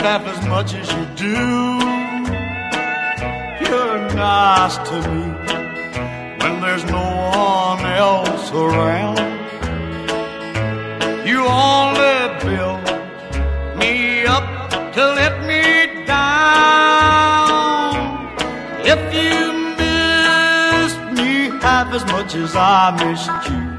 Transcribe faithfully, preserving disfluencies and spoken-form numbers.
half as much as you do. You're nice to me when there's no one else around. You only build me up to let me down. If you miss me half as much as I missed you,